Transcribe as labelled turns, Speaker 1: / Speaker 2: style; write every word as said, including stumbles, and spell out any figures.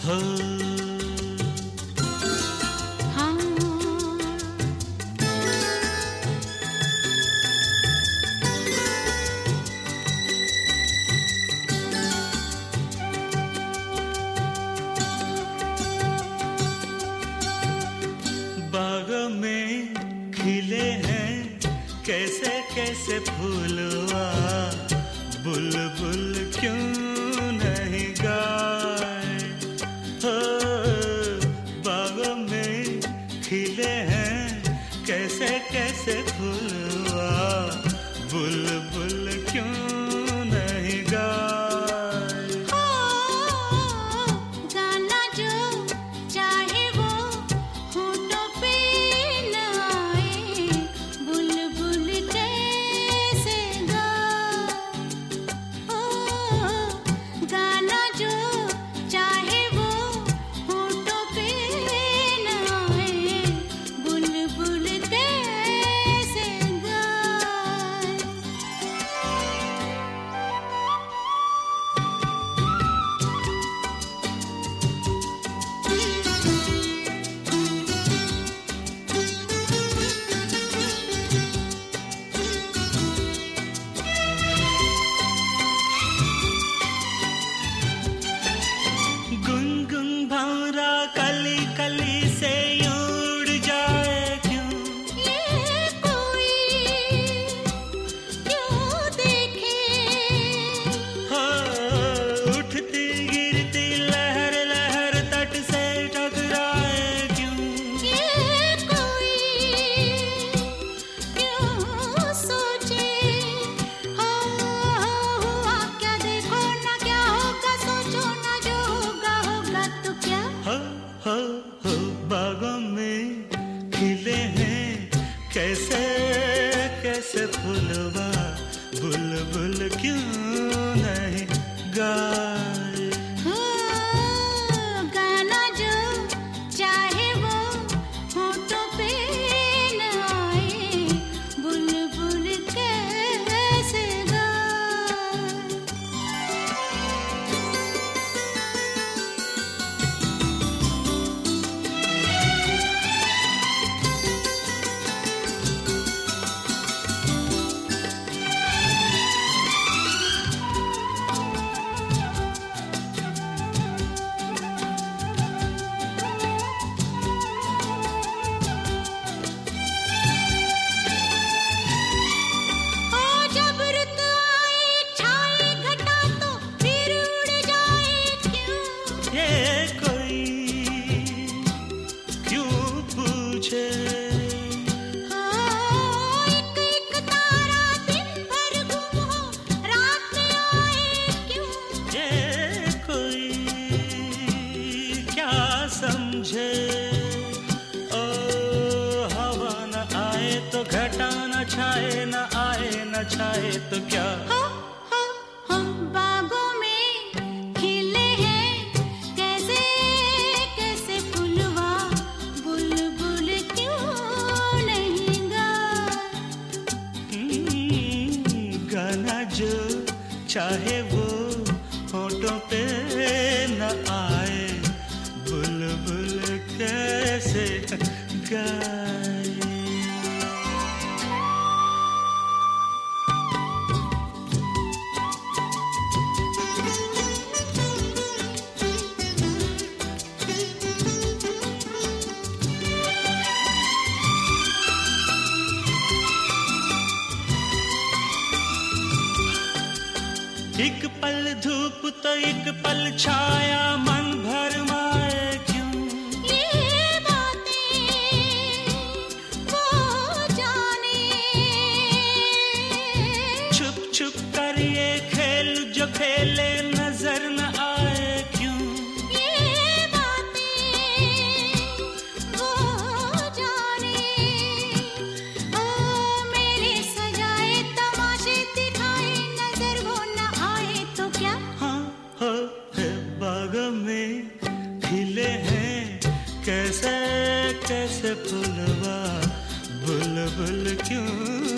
Speaker 1: हो
Speaker 2: हाँ
Speaker 1: बाग में खिले हैं कैसे कैसे फूलवा, बुलबुल क्यों नहीं गाए हो। बाग में खिले हैं कैसे कैसे फूलवा, बुलबुल क्यों नहीं गाए।
Speaker 2: गाना जो चाहे वो होठों पे न आए, बुलबुल कैसे गाए। गाना जो चाहे वो होठों पे न आए, बुलबुल कैसे गाए।
Speaker 1: गुनगुन भंवरा कली कली से उड़ जाए क्यों,
Speaker 2: ये कोई क्यों देखे।
Speaker 1: हो उठती गिरती लहर लहर तट से टकराए क्यों।
Speaker 2: ये कोई क्यों सोचे। हो हुआ क्या देखो ना, क्या होगा सोचो ना, जो होगा होगा तो क्या।
Speaker 1: हो हो हो बागों में खिले हैं कैसे कैसे फूलवा, बुलबुल क्यों नहीं गाए।
Speaker 2: हो गाना जो चाहे वो होठों पे न आए, बुलबुल कैसे गाए। ओ जब रुत आए छाए घटा तो फिर उड़ जाए क्यों।
Speaker 1: ये कोई क्यों पूछे।
Speaker 2: हो एक एक तारा दिन भर गुम हो, रात में आए क्यों।
Speaker 1: ये कोई क्या समझे। ओ हवा न आए तो घटा न छाए, न आए न छाए तो क्या।
Speaker 2: हो हो हो बागों में खिले हैं कैसे कैसे फूलवा, बुलबुल क्यों नहीं गाए।
Speaker 1: हम्म, गाना जो चाहे वो होठों पे न आए, बुलबुल कैसे गाए। एक पल धूप तो एक पल छाया, मन भर माए क्यों।
Speaker 2: ये बातें वो जाने।
Speaker 1: छुप छुप कर ये खेल जो खेले नजर न आए क्यों।
Speaker 2: ये बातें वो जाने। ओ मेरे सजाए तमाशे दिखाए, नजर वो न आए तो क्या।
Speaker 1: हाँ हो है बाग में खिले हैं कैसे कैसे फूलवा, बुलबुल क्यों